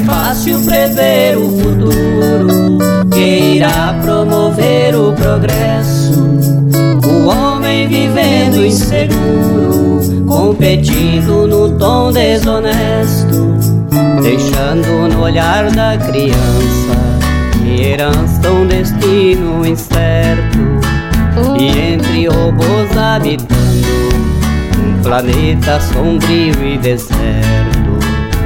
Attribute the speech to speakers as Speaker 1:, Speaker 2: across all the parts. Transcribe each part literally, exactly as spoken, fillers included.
Speaker 1: fácil prever o futuro que irá promover o progresso. O homem vivendo inseguro, competindo no tom desonesto, deixando no olhar da criança herança um destino incerto. E entre robôs habitando um planeta sombrio e deserto.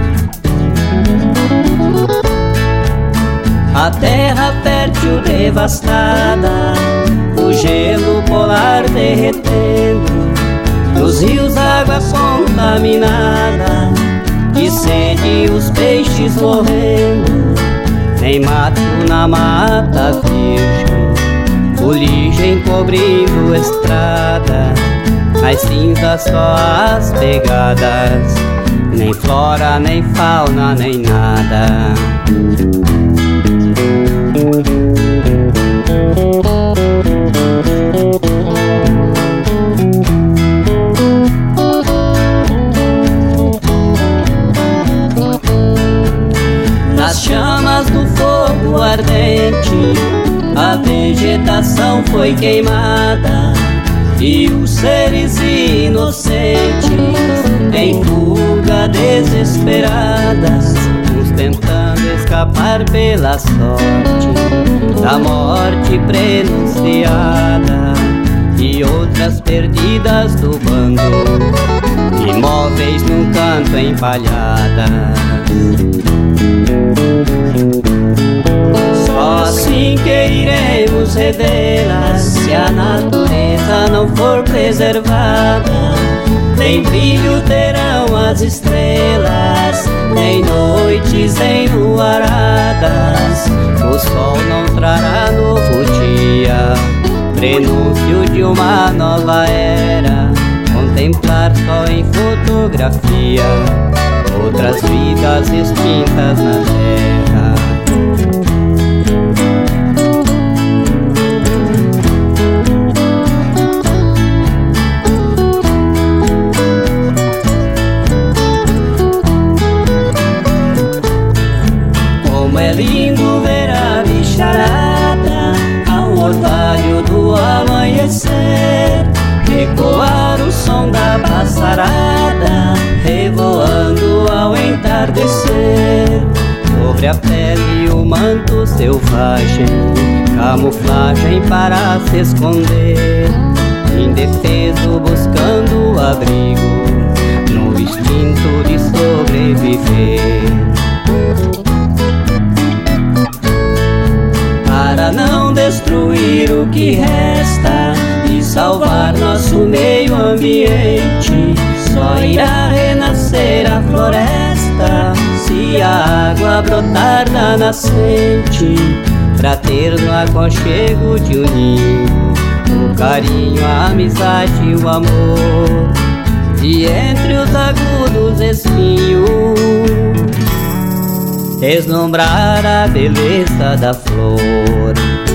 Speaker 1: A terra fértil devastada, o gelo polar derretendo, nos rios água contaminada, de sede os peixes morrendo. Nem mato na mata virgem, fuligem cobrindo estrada, nas cinzas só as pegadas, nem flora, nem fauna, nem nada. Nas chamas do fogo ardente, a vegetação foi queimada e os seres inocentes em fuga desesperadas, uns tentando escapar pela sorte da morte prenunciada, e outras perdidas do bando, imóveis num canto empalhadas. Só assim que iremos revê-las, se a natureza não for preservada. Nem brilho terão as estrelas, nem noites enluaradas. O sol não trará novo dia, prenúncio de uma nova era. Contemplar só em fotografia outras vidas extintas na terra. Como é lindo ver a bicharada ao orvalho do amanhecer, ecoar o som da passarada, revoando ao entardecer. Sobre a pele o manto selvagem, camuflagem para se esconder, indefeso buscando abrigo no instinto de sobreviver. Para não destruir o que resta e salvar nosso meio ambiente, só irá renascer a floresta se a água brotar da nascente, pra ter no aconchego de um ninho o carinho, a amizade e o amor, e entre os agudos espinhos deslumbrar a beleza da flor.